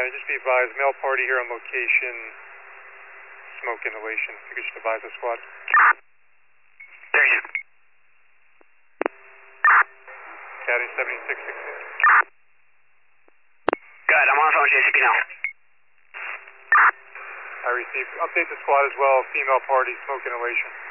just be advised, male party here on location, smoke inhalation. If you could just advise the squad. There you go. Caddy 7616. Good, I'm on the phone with JCP now. I received. Update the squad as well, female party, smoke inhalation.